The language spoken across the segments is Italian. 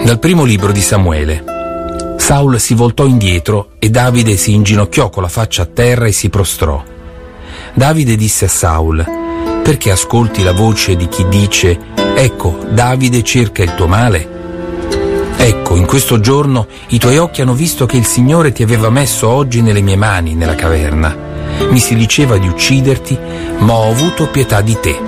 Dal primo libro di Samuele. Saul si voltò indietro e Davide si inginocchiò con la faccia a terra e si prostrò. Davide disse a Saul: perché ascolti la voce di chi dice: ecco, Davide cerca il tuo male? Ecco, in questo giorno i tuoi occhi hanno visto che il Signore ti aveva messo oggi nelle mie mani, nella caverna. Mi si diceva di ucciderti, ma ho avuto pietà di te.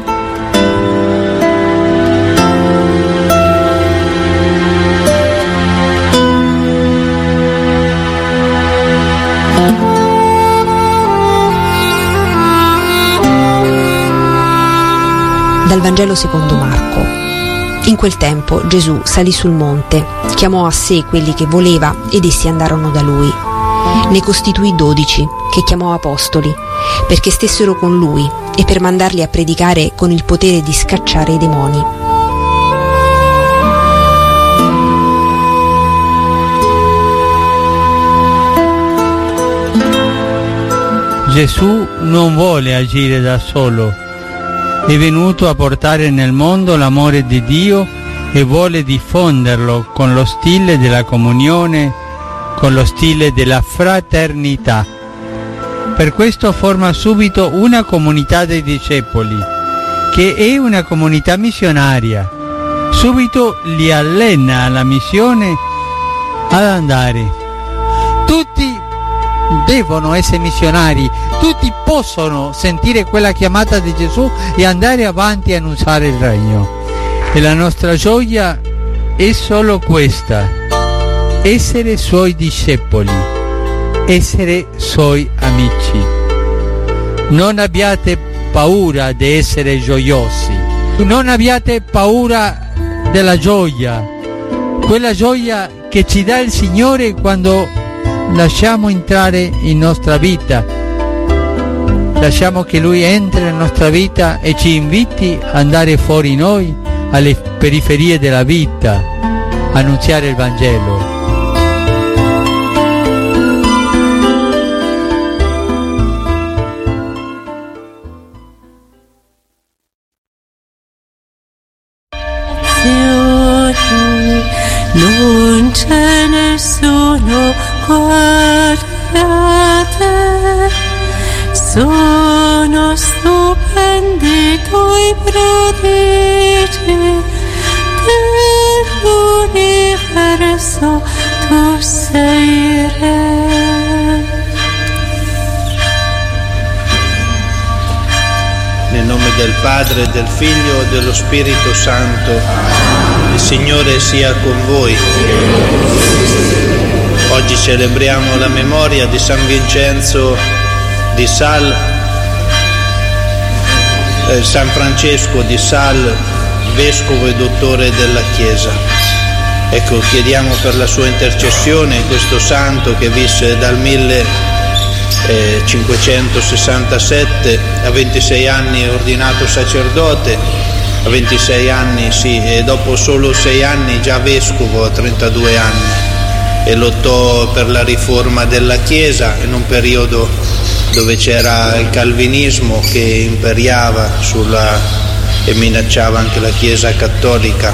Dal Vangelo secondo Marco. In quel tempo Gesù salì sul monte, chiamò a sé quelli che voleva ed essi andarono da lui. Ne costituì 12, che chiamò apostoli, perché stessero con lui e per mandarli a predicare con il potere di scacciare i demoni. Gesù non vuole agire da solo. È venuto a portare nel mondo l'amore di Dio e vuole diffonderlo con lo stile della comunione, con lo stile della fraternità. Per questo forma subito una comunità dei discepoli, che è una comunità missionaria. Subito li allena alla missione ad andare. Tutti devono essere missionari, tutti possono sentire quella chiamata di Gesù e andare avanti a annunciare il regno. E la nostra gioia è solo questa: essere suoi discepoli, essere suoi amici. Non abbiate paura di essere gioiosi, non abbiate paura della gioia, quella gioia che ci dà il Signore quando lasciamo entrare in nostra vita, lasciamo che Lui entri nella nostra vita e ci inviti ad andare fuori noi, alle periferie della vita, a annunziare il Vangelo. Non c'è nessuno quale a te, sono stupendi i tuoi prodigi, dell'universo tu sei re. Nel nome del Padre, del Figlio e dello Spirito Santo. Il Signore sia con voi. Oggi celebriamo la memoria di San Vincenzo di Sal, San Francesco di Sal, vescovo e dottore della Chiesa. Ecco, chiediamo per la sua intercessione questo santo che visse dal 1567, a 26 anni è ordinato sacerdote, a 26 anni sì, e dopo solo 6 anni già vescovo a 32 anni, e lottò per la riforma della Chiesa in un periodo dove c'era il calvinismo che imperiava e minacciava anche la Chiesa cattolica.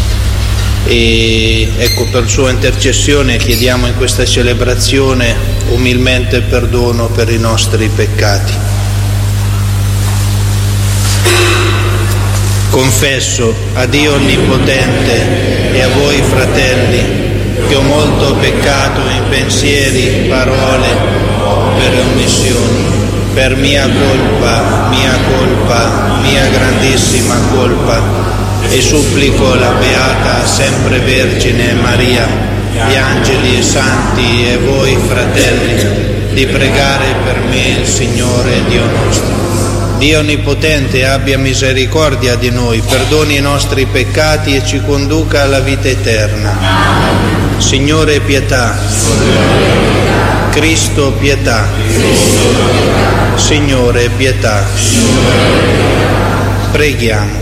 E ecco, per sua intercessione chiediamo in questa celebrazione umilmente perdono per i nostri peccati. Confesso a Dio Onnipotente e a voi fratelli che ho molto peccato in pensieri, parole, per omissioni, per mia colpa, mia grandissima colpa, e supplico la Beata Sempre Vergine Maria, gli angeli e santi e voi fratelli di pregare per me il Signore Dio nostro. Dio Onnipotente abbia misericordia di noi, perdoni i nostri peccati e ci conduca alla vita eterna. Signore pietà. Cristo pietà. Signore pietà. Preghiamo.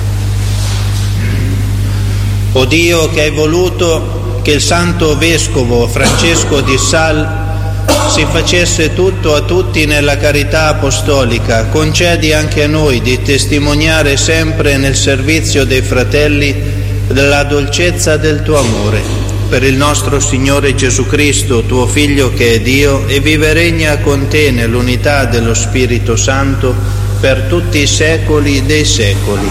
O Dio, che hai voluto che il santo vescovo Francesco di Sal si facesse tutto a tutti nella carità apostolica, concedi anche a noi di testimoniare sempre nel servizio dei fratelli della dolcezza del tuo amore, per il nostro Signore Gesù Cristo, tuo Figlio che è Dio e vive e regna con te nell'unità dello Spirito Santo per tutti i secoli dei secoli.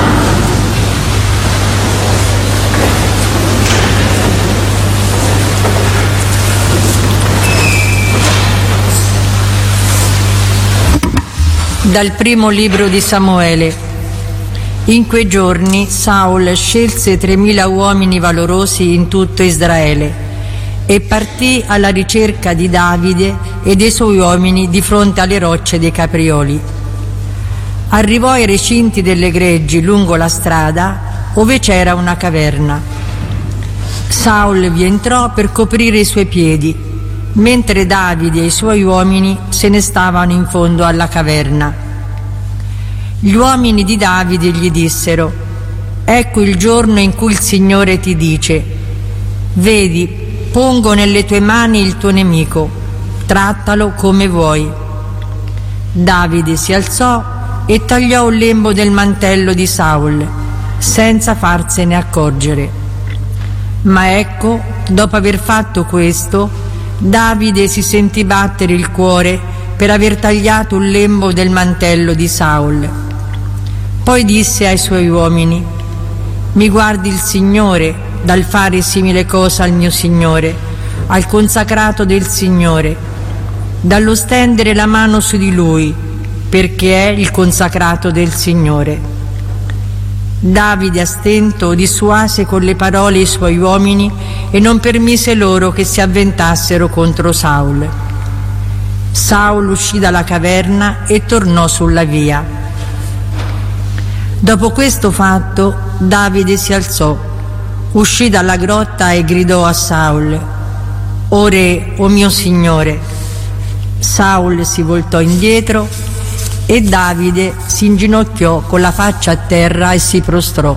Dal primo libro di Samuele. In quei giorni Saul scelse 3.000 uomini valorosi in tutto Israele e partì alla ricerca di Davide e dei suoi uomini di fronte alle rocce dei Caprioli. Arrivò ai recinti delle greggi lungo la strada ove c'era una caverna. Saul vi entrò per coprire i suoi piedi, mentre Davide e i suoi uomini se ne stavano in fondo alla caverna. Gli uomini di Davide gli dissero: ecco il giorno in cui il Signore ti dice: vedi, pongo nelle tue mani il tuo nemico, trattalo come vuoi. Davide si alzò e tagliò un lembo del mantello di Saul, senza farsene accorgere. Ma ecco, dopo aver fatto questo, Davide si sentì battere il cuore per aver tagliato un lembo del mantello di Saul. Poi disse ai suoi uomini: mi guardi il Signore dal fare simile cosa al mio Signore, al consacrato del Signore, dallo stendere la mano su di lui, perché è il consacrato del Signore. Davide, a stento, dissuase con le parole i suoi uomini e non permise loro che si avventassero contro Saul. Saul uscì dalla caverna e tornò sulla via. Dopo questo fatto, Davide si alzò, uscì dalla grotta e gridò a Saul: o re, o mio signore. Saul si voltò indietro e Davide si inginocchiò con la faccia a terra e si prostrò.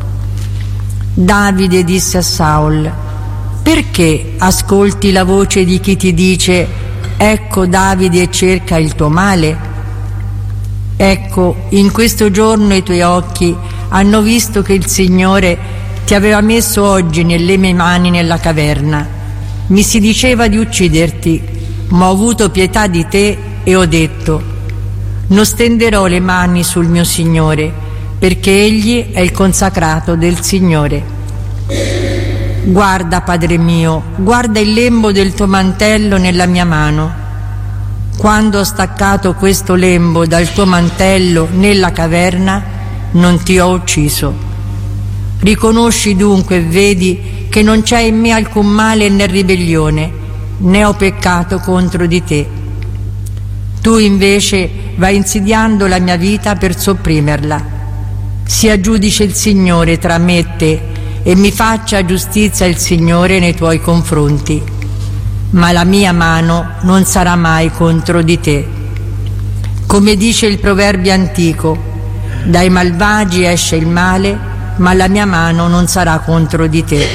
Davide disse a Saul: perché ascolti la voce di chi ti dice: ecco Davide cerca il tuo male? Ecco, in questo giorno i tuoi occhi hanno visto che il Signore ti aveva messo oggi nelle mie mani nella caverna. Mi si diceva di ucciderti, ma ho avuto pietà di te e ho detto: non stenderò le mani sul mio Signore, perché egli è il consacrato del Signore. Guarda, Padre mio, guarda il lembo del tuo mantello nella mia mano. Quando ho staccato questo lembo dal tuo mantello nella caverna, non ti ho ucciso. Riconosci dunque e vedi che non c'è in me alcun male né ribellione, né ho peccato contro di te. Tu invece vai insidiando la mia vita per sopprimerla. Sia giudice il Signore tra me e te, e mi faccia giustizia il Signore nei tuoi confronti. Ma la mia mano non sarà mai contro di te. Come dice il proverbio antico: dai malvagi esce il male, ma la mia mano non sarà contro di te.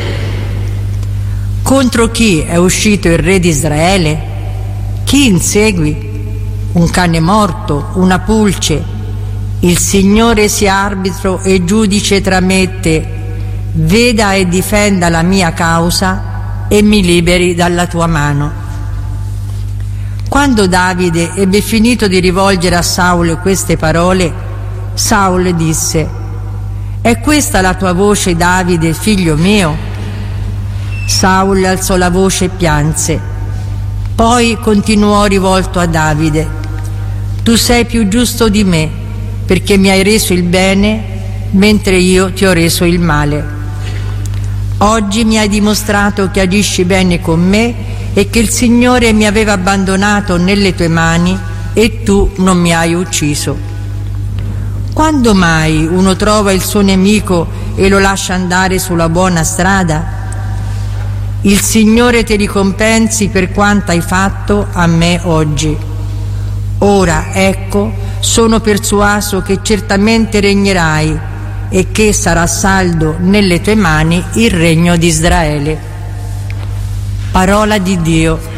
Contro chi è uscito il re di Israele? Chi insegui? Un cane morto, una pulce? Il Signore sia arbitro e giudice tra me e te, veda e difenda la mia causa e mi liberi dalla tua mano. Quando Davide ebbe finito di rivolgere a Saul queste parole, Saul disse: è questa la tua voce, Davide, figlio mio? Saul alzò la voce e pianse. Poi continuò rivolto a Davide: tu sei più giusto di me, perché mi hai reso il bene mentre io ti ho reso il male. Oggi mi hai dimostrato che agisci bene con me e che il Signore mi aveva abbandonato nelle tue mani e tu non mi hai ucciso. Quando mai uno trova il suo nemico e lo lascia andare sulla buona strada? Il Signore ti ricompensi per quanto hai fatto a me oggi. Ora, ecco, sono persuaso che certamente regnerai e che sarà saldo nelle tue mani il regno di Israele. Parola di Dio.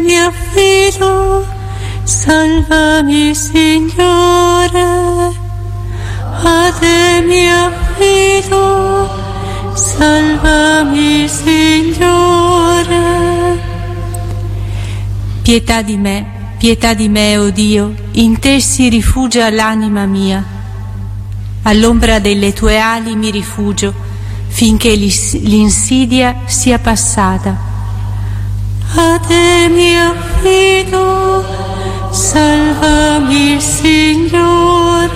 mi affido, salvami Signore, a te mi affido, salvami Signore. Pietà di me, o Dio, in te si rifugia l'anima mia. All'ombra delle tue ali mi rifugio, finché l'insidia sia passata. A te mi affido, salvami Signore.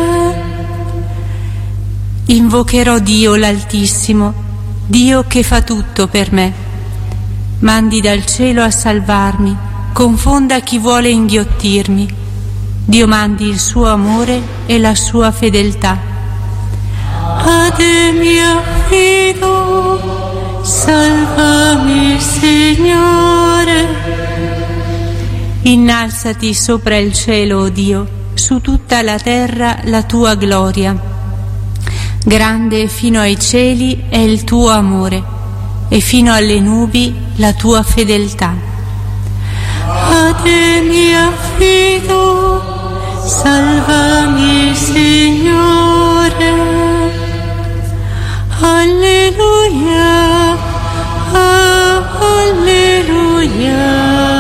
Invocherò Dio l'Altissimo, Dio che fa tutto per me. Mandi dal cielo a salvarmi, confonda chi vuole inghiottirmi. Dio mandi il suo amore e la sua fedeltà. A te mi affido, salvami Signore. Innalzati sopra il cielo, o Dio, su tutta la terra la tua gloria. Grande fino ai cieli è il tuo amore, e fino alle nubi la tua fedeltà. A te mi affido, salvami Signore. Alleluia, alleluia,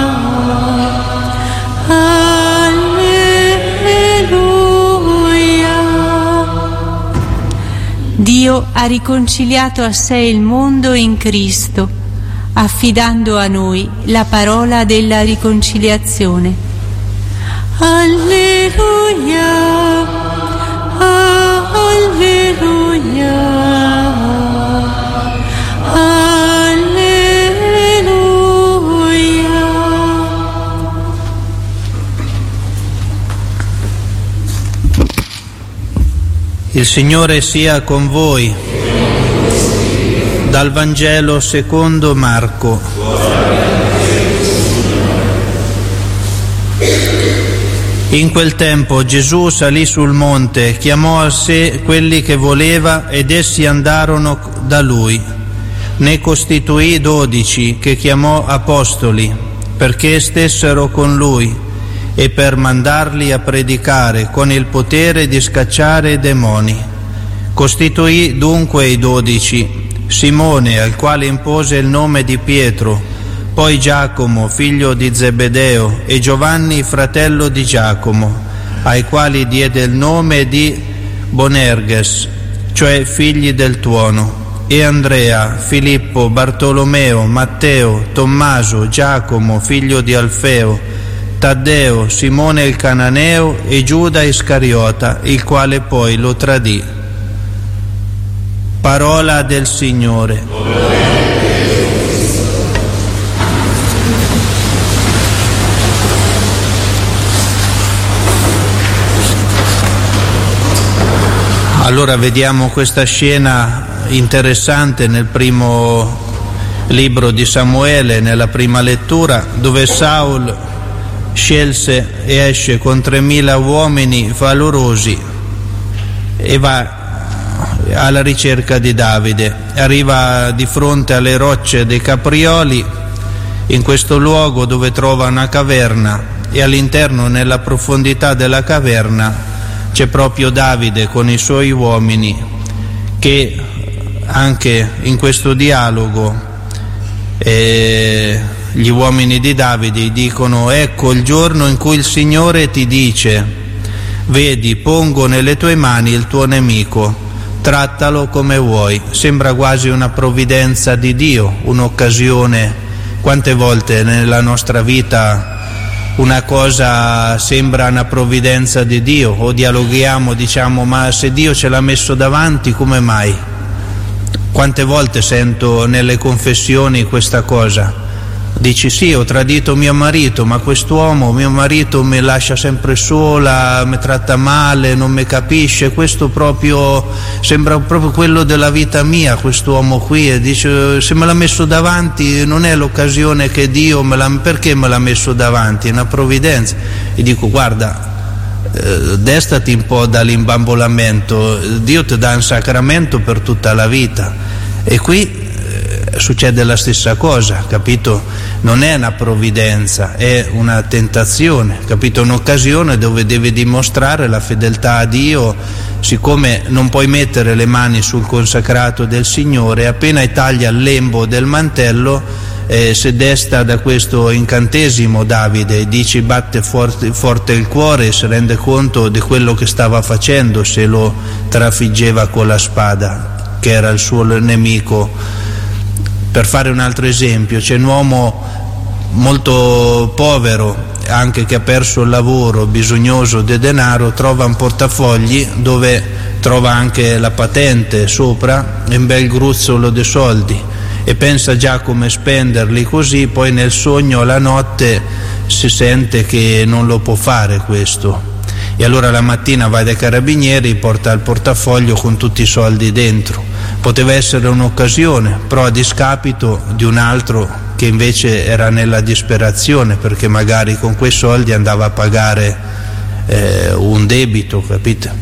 alleluia. Dio ha riconciliato a sé il mondo in Cristo, affidando a noi la parola della riconciliazione. Alleluia, alleluia, alleluia. Il Signore sia con voi. Dal Vangelo secondo Marco. In quel tempo Gesù salì sul monte, chiamò a sé quelli che voleva ed essi andarono da lui. Ne costituì 12 che chiamò apostoli, perché stessero con lui e per mandarli a predicare con il potere di scacciare i demoni. Costituì dunque i 12: Simone, al quale impose il nome di Pietro, poi Giacomo, figlio di Zebedeo, e Giovanni, fratello di Giacomo, ai quali diede il nome di Bonerges, cioè figli del tuono, e Andrea, Filippo, Bartolomeo, Matteo, Tommaso, Giacomo, figlio di Alfeo, Taddeo, Simone il Cananeo e Giuda Iscariota, il quale poi lo tradì. Parola del Signore. Allora vediamo questa scena interessante nel primo libro di Samuele, nella prima lettura, dove Saul scelse e esce con 3.000 uomini valorosi e va alla ricerca di Davide. Arriva di fronte alle rocce dei Caprioli, in questo luogo dove trova una caverna, e all'interno, nella profondità della caverna, c'è proprio Davide con i suoi uomini, che anche in questo dialogo gli uomini di Davide dicono: ecco il giorno in cui il Signore ti dice: vedi, pongo nelle tue mani il tuo nemico, trattalo come vuoi. Sembra quasi una provvidenza di Dio, un'occasione. Quante volte nella nostra vita una cosa sembra una provvidenza di Dio, o dialoghiamo, diciamo: ma se Dio ce l'ha messo davanti, come mai? Quante volte sento nelle confessioni questa cosa? Dici: sì, ho tradito mio marito, ma quest'uomo, mio marito, mi lascia sempre sola, mi tratta male, non mi capisce. Questo proprio sembra proprio quello della vita mia, quest'uomo qui. E dice: se me l'ha messo davanti, non è l'occasione che Dio perché me l'ha messo davanti? È una provvidenza. E dico: guarda, destati un po' dall'imbambolamento, Dio ti dà un sacramento per tutta la vita. E qui succede la stessa cosa, capito? Non è una provvidenza, è una tentazione, capito? Un'occasione dove devi dimostrare la fedeltà a Dio. Siccome non puoi mettere le mani sul consacrato del Signore, appena taglia il lembo del mantello si desta da questo incantesimo Davide, dici batte forte il cuore e si rende conto di quello che stava facendo se lo trafiggeva con la spada, che era il suo nemico. Per fare un altro esempio, c'è un uomo molto povero, anche che ha perso il lavoro, bisognoso di denaro, trova un portafogli dove trova anche la patente sopra e un bel gruzzolo di soldi, e pensa già come spenderli, così poi nel sogno la notte si sente che non lo può fare questo, e allora la mattina va dai carabinieri, porta il portafoglio con tutti i soldi dentro. Poteva essere un'occasione, però a discapito di un altro che invece era nella disperazione, perché magari con quei soldi andava a pagare un debito, capite?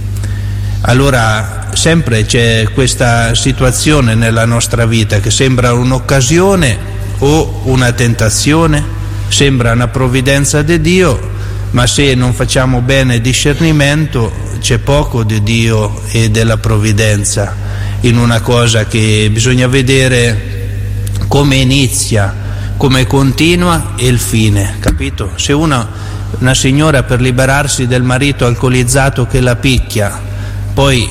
Allora sempre c'è questa situazione nella nostra vita che sembra un'occasione o una tentazione, sembra una provvidenza di Dio, ma se non facciamo bene discernimento c'è poco di Dio e della provvidenza in una cosa che bisogna vedere come inizia, come continua e il fine, capito? Se una signora per liberarsi del marito alcolizzato che la picchia poi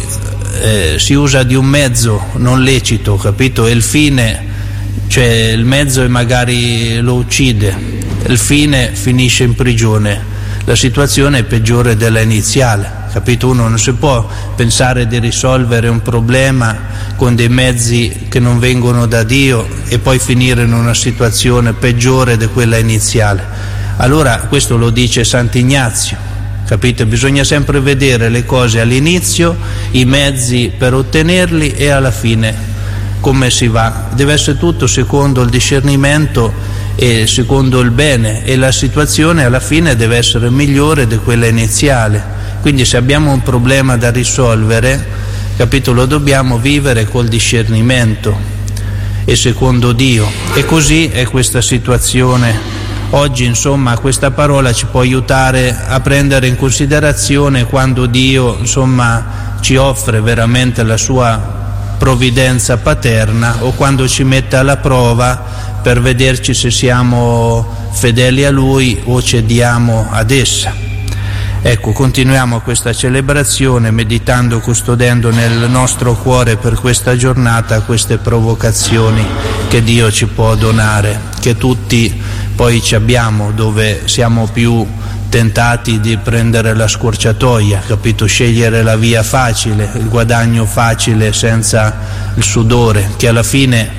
si usa di un mezzo non lecito, capito? E il fine, cioè il mezzo e magari lo uccide, il fine finisce in prigione, la situazione è peggiore della iniziale, capito? Uno non si può pensare di risolvere un problema con dei mezzi che non vengono da Dio e poi finire in una situazione peggiore di quella iniziale. Allora questo lo dice Sant'Ignazio, capite? Bisogna sempre vedere le cose all'inizio, i mezzi per ottenerli e alla fine come si va. Deve essere tutto secondo il discernimento e secondo il bene, e la situazione alla fine deve essere migliore di quella iniziale. Quindi se abbiamo un problema da risolvere, capito, lo dobbiamo vivere col discernimento e secondo Dio, e così è questa situazione. Oggi insomma questa parola ci può aiutare a prendere in considerazione quando Dio insomma ci offre veramente la sua provvidenza paterna, o quando ci mette alla prova per vederci se siamo fedeli a Lui o cediamo ad essa. Ecco, continuiamo questa celebrazione meditando, custodendo nel nostro cuore per questa giornata queste provocazioni che Dio ci può donare, che tutti poi ci abbiamo, dove siamo più tentati di prendere la scorciatoia, capito? Scegliere la via facile, il guadagno facile senza il sudore, che alla fine,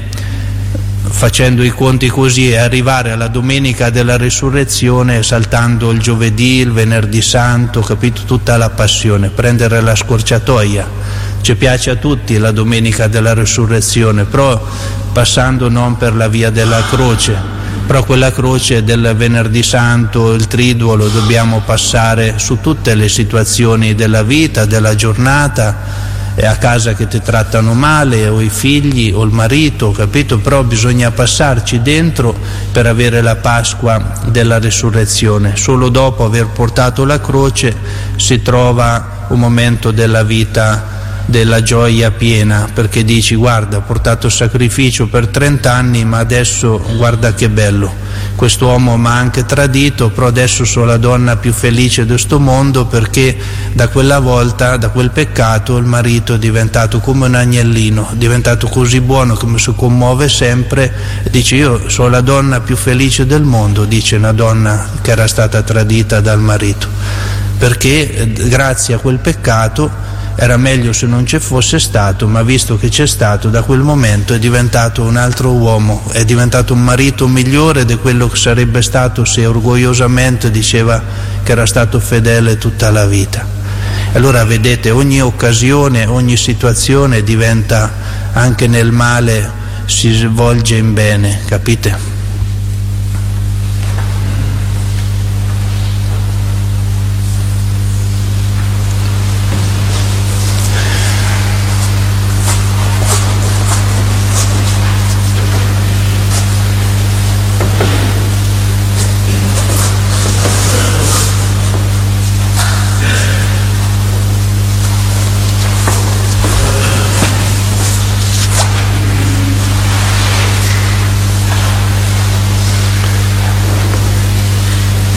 facendo i conti così, è arrivare alla domenica della risurrezione saltando il giovedì, il venerdì santo, capito? Tutta la passione, prendere la scorciatoia. Ci piace a tutti la domenica della risurrezione, però passando non per la via della croce, però quella croce del venerdì santo, il triduo, lo dobbiamo passare su tutte le situazioni della vita, della giornata, e a casa che ti trattano male, o i figli o il marito, capito? Però bisogna passarci dentro per avere la Pasqua della risurrezione. Solo dopo aver portato la croce si trova un momento della vita della gioia piena, perché dici: guarda, ho portato sacrificio per 30 anni, ma adesso guarda che bello, quest'uomo mi ha anche tradito, però adesso sono la donna più felice di sto mondo, perché da quella volta, da quel peccato, il marito è diventato come un agnellino, è diventato così buono che mi si commuove sempre. Dice: io sono la donna più felice del mondo, dice una donna che era stata tradita dal marito, perché grazie a quel peccato era meglio se non ci fosse stato, ma visto che c'è stato, da quel momento è diventato un altro uomo, è diventato un marito migliore di quello che sarebbe stato se orgogliosamente diceva che era stato fedele tutta la vita. Allora vedete, ogni occasione, ogni situazione diventa, anche nel male si svolge in bene, capite?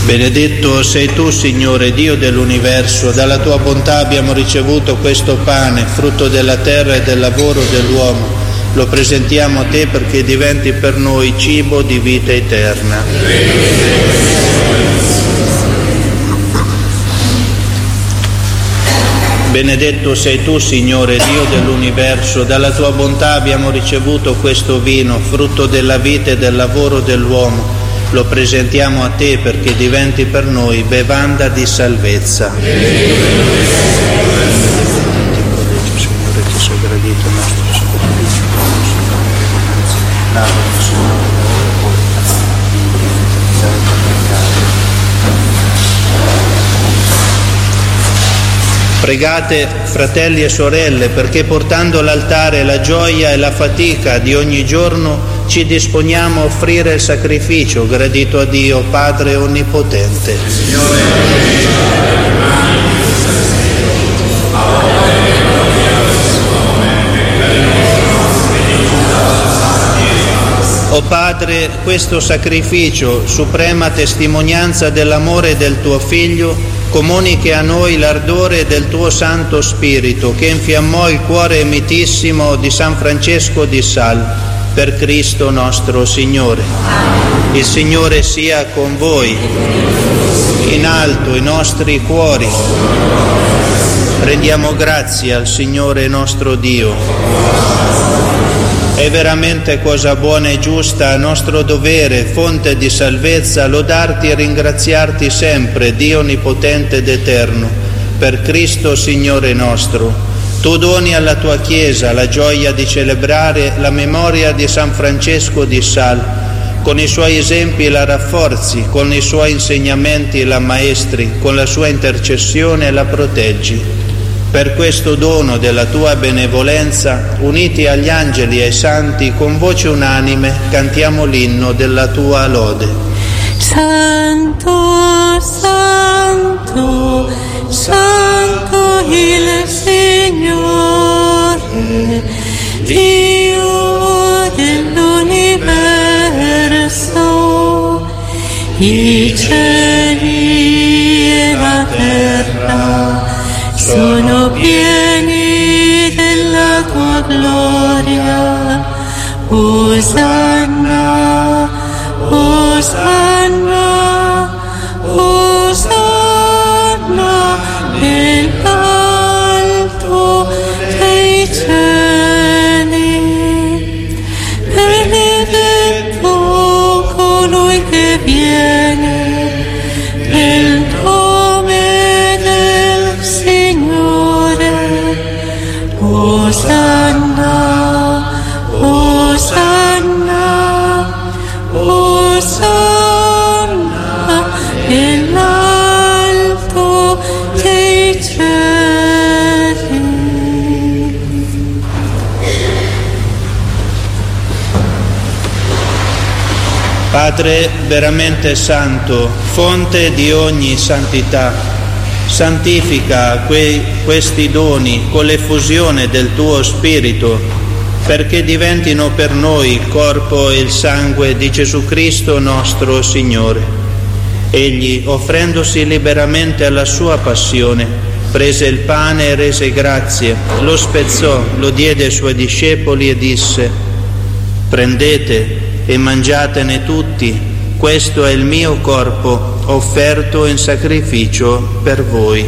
Benedetto sei tu, Signore, Dio dell'universo, dalla tua bontà abbiamo ricevuto questo pane, frutto della terra e del lavoro dell'uomo. Lo presentiamo a te perché diventi per noi cibo di vita eterna. Benedetto sei tu, Signore, Dio dell'universo, dalla tua bontà abbiamo ricevuto questo vino, frutto della vita e del lavoro dell'uomo. Lo presentiamo a te perché diventi per noi bevanda di salvezza. Pregate, fratelli e sorelle, perché portando all'altare la gioia e la fatica di ogni giorno ci disponiamo a offrire il sacrificio gradito a Dio Padre Onnipotente. O Padre, questo sacrificio, suprema testimonianza dell'amore del tuo Figlio, comunichi a noi l'ardore del tuo Santo Spirito che infiammò il cuore mitissimo di San Francesco di Sales, per Cristo nostro Signore. Il Signore sia con voi, in alto i nostri cuori. Rendiamo grazie al Signore nostro Dio. È veramente cosa buona e giusta, nostro dovere, fonte di salvezza, lodarti e ringraziarti sempre, Dio onnipotente ed eterno, per Cristo Signore nostro. Tu doni alla tua Chiesa la gioia di celebrare la memoria di San Francesco di Sales. Con i suoi esempi la rafforzi, con i suoi insegnamenti la maestri, con la sua intercessione la proteggi. Per questo dono della tua benevolenza, uniti agli angeli e ai santi, con voce unanime cantiamo l'inno della tua lode. Santo, Santo, Santo il Signore, Dio dell'universo, i cieli e la terra sono pieni della tua gloria. Osanna, Osanna, Osanna nell'alto dei cieli. Benedetto colui che viene nel nome del Signore. Osanna, Osanna, Osanna nell'alto dei cieli. Padre veramente santo, fonte di ogni santità, santifica questi doni con l'effusione del tuo Spirito, perché diventino per noi il corpo e il sangue di Gesù Cristo nostro Signore. Egli, offrendosi liberamente alla sua passione, prese il pane e rese grazie, lo spezzò, lo diede ai suoi discepoli e disse: prendete e mangiatene tutti, questo è il mio corpo offerto in sacrificio per voi.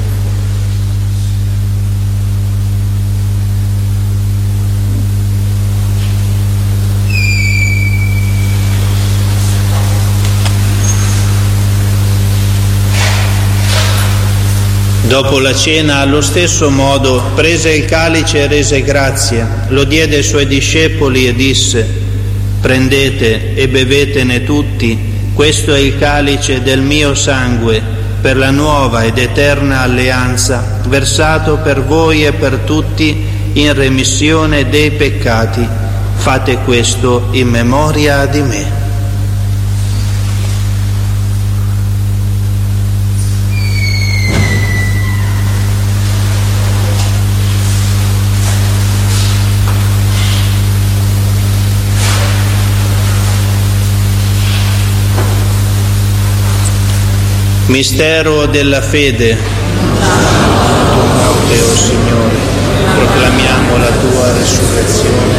Dopo la cena, allo stesso modo, prese il calice e rese grazie, lo diede ai suoi discepoli e disse: prendete e bevetene tutti, questo è il calice del mio sangue, per la nuova ed eterna alleanza, versato per voi e per tutti in remissione dei peccati. Fate questo in memoria di me. Mistero della fede. Tu, o Signore, proclamiamo la tua resurrezione,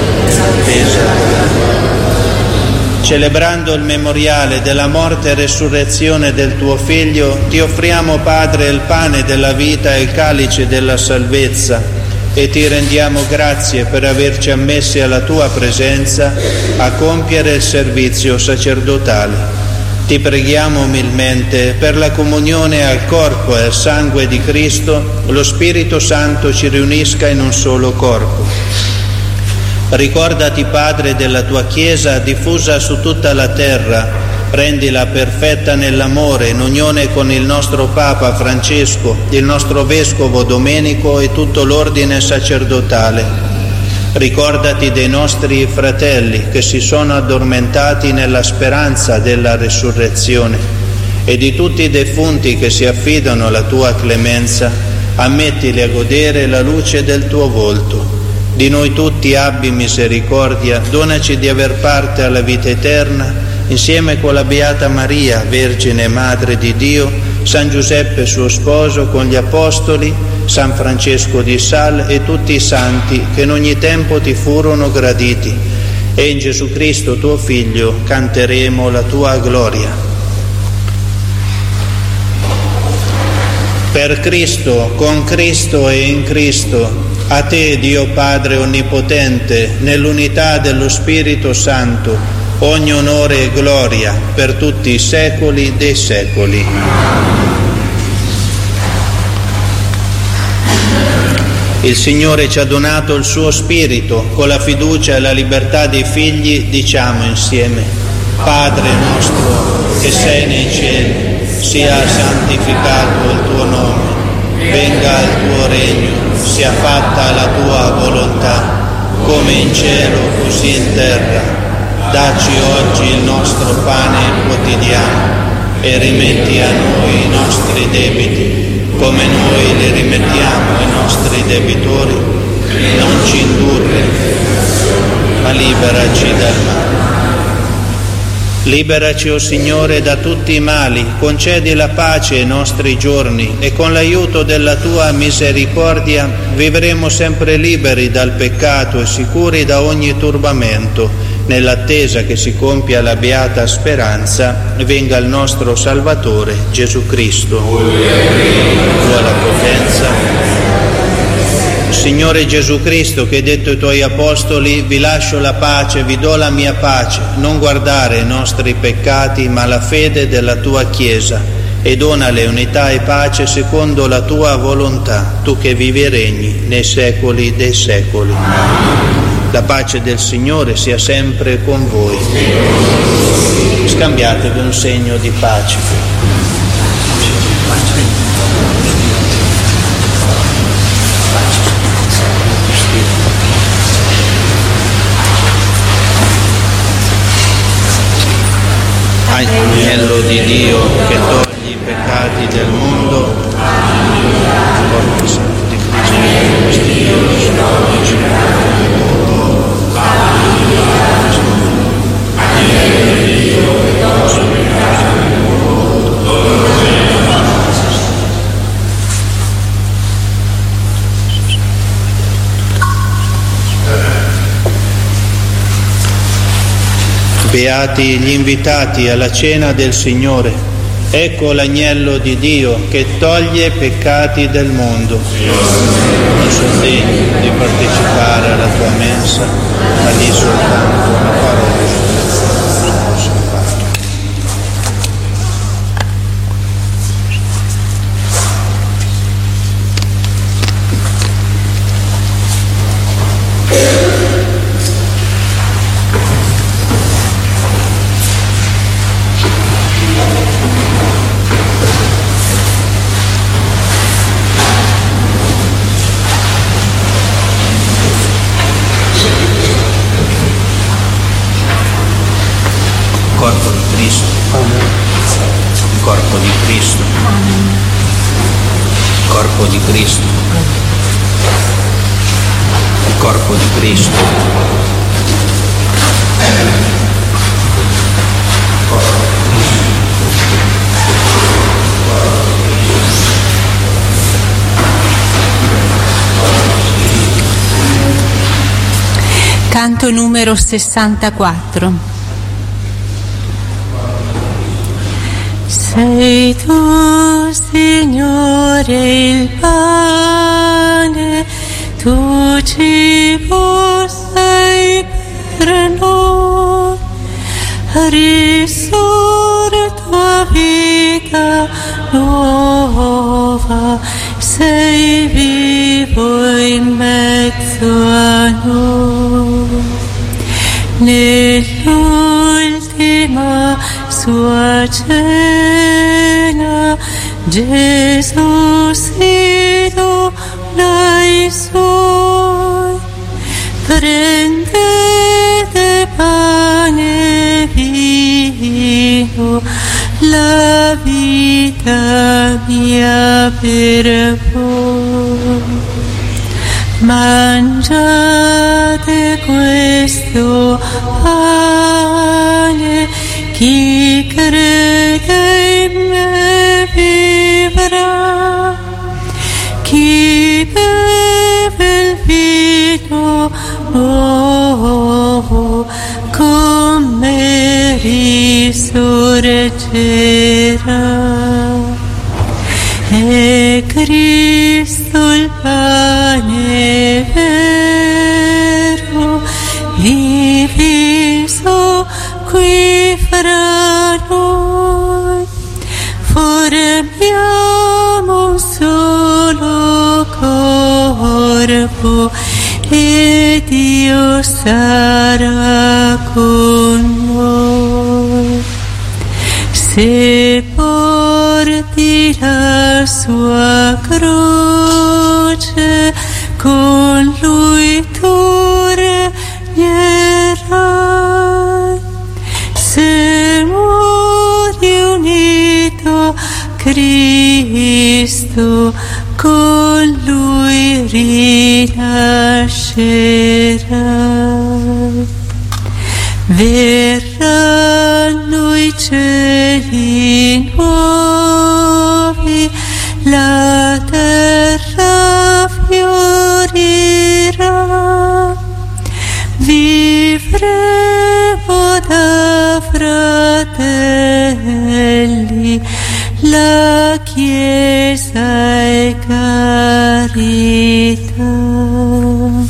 celebrando il memoriale della morte e resurrezione del tuo Figlio, ti offriamo, Padre, il pane della vita e il calice della salvezza, e ti rendiamo grazie per averci ammessi alla tua presenza a compiere il servizio sacerdotale. Ti preghiamo umilmente per la comunione al corpo e al sangue di Cristo, lo Spirito Santo ci riunisca in un solo corpo. Ricordati, Padre, della tua Chiesa diffusa su tutta la terra, rendila perfetta nell'amore, in unione con il nostro Papa Francesco, il nostro Vescovo Domenico e tutto l'ordine sacerdotale. Ricordati dei nostri fratelli che si sono addormentati nella speranza della resurrezione e di tutti i defunti che si affidano alla tua clemenza, ammettili a godere la luce del tuo volto. Di noi tutti abbi misericordia, donaci di aver parte alla vita eterna, insieme con la Beata Maria, Vergine e Madre di Dio, San Giuseppe suo sposo, con gli Apostoli, San Francesco di Sales e tutti i santi che in ogni tempo ti furono graditi. E in Gesù Cristo tuo Figlio canteremo la tua gloria. Per Cristo, con Cristo e in Cristo, a te, Dio Padre Onnipotente, nell'unità dello Spirito Santo, ogni onore e gloria per tutti i secoli dei secoli. Il Signore ci ha donato il suo Spirito, con la fiducia e la libertà dei figli diciamo insieme: Padre nostro che sei nei cieli, sia santificato il tuo nome, venga il tuo regno, sia fatta la tua volontà, come in cielo così in terra. Dacci oggi il nostro pane quotidiano e rimetti a noi i nostri debiti, come noi li rimettiamo ai nostri debitori. Non ci indurre, ma liberaci dal male. Liberaci, o Signore, da tutti i mali, concedi la pace ai nostri giorni e con l'aiuto della tua misericordia vivremo sempre liberi dal peccato e sicuri da ogni turbamento, nell'attesa che si compia la beata speranza e venga il nostro Salvatore Gesù Cristo. Tua la potenza. Signore Gesù Cristo, che hai detto ai tuoi apostoli: vi lascio la pace, vi do la mia pace, non guardare i nostri peccati ma la fede della tua Chiesa, e donale unità e pace secondo la tua volontà, tu che vivi e regni nei secoli dei secoli. La pace del Signore sia sempre con voi. Scambiatevi un segno di pace. Agnello di Dio che togli i peccati del mondo, corpo santo di Beati gli invitati alla cena del Signore. Ecco l'agnello di Dio che toglie i peccati del mondo. Non sono degno di partecipare alla tua mensa, ma di soltanto una parola. Corpo di Cristo. Corpo di Cristo. Corpo di Cristo. Corpo di Cristo. Canto numero 64. Sei tu, Signore, il pane, tu cibo sei per noi, risorto vita nuova, sei vivo in mezzo a noi. Nell'ultima sua cena Gesù si dona ai suoi, prendete pane e vino, la vita mia per voi. Mangiate questo pane, chi crede in me vivrà, chi beve il vino nuovo con me risorgerà. È Cristo il pane vero, diviso qui fra noi, formiamo un solo corpo e Dio sarà con noi. Se porti la sua croce, con lui tu regnerai. Se muori unito a Cristo, con lui rinascerai. Verranno i cieli nuovi, la terra fiorirà, vivremo da fratelli, la Chiesa è carità.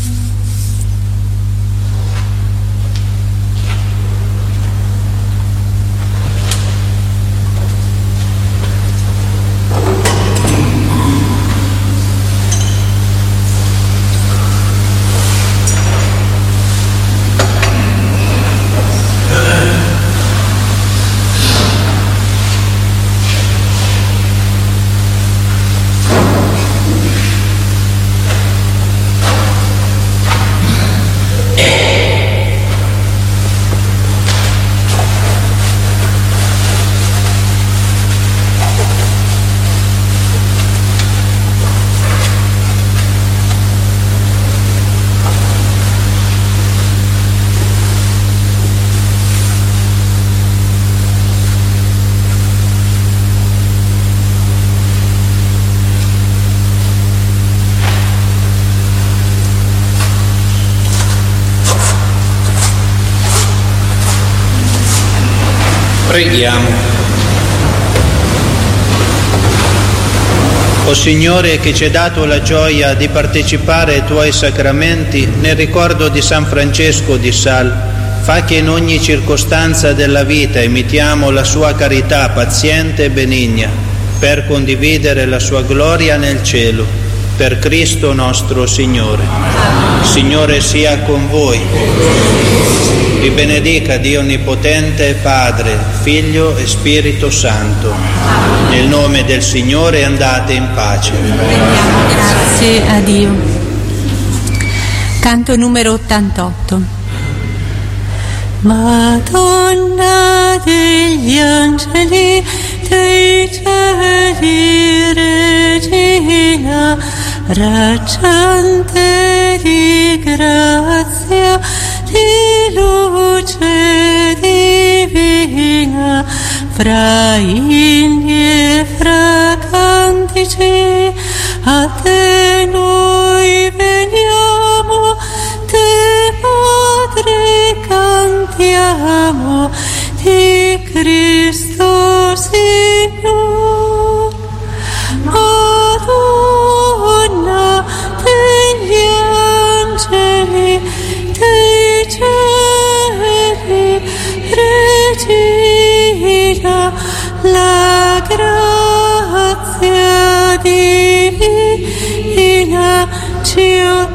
Preghiamo. O Signore, che ci hai dato la gioia di partecipare ai Tuoi sacramenti, nel ricordo di San Francesco di Sales, fa che in ogni circostanza della vita imitiamo la Sua carità paziente e benigna, per condividere la Sua gloria nel cielo. Per Cristo nostro Signore. Signore sia con voi. Vi benedica Dio Onnipotente, Padre, Figlio e Spirito Santo. Nel nome del Signore andate in pace. Grazie a Dio. Canto numero 88. Madonna degli angeli, dei cieli, Regina, raggiante di grazia, di luce divina, fra inni e fra cantici, a te noi veniamo, te Madre Cristo Signor, Madonna degli angeli, dei cieli, Regina, la grazia divina ci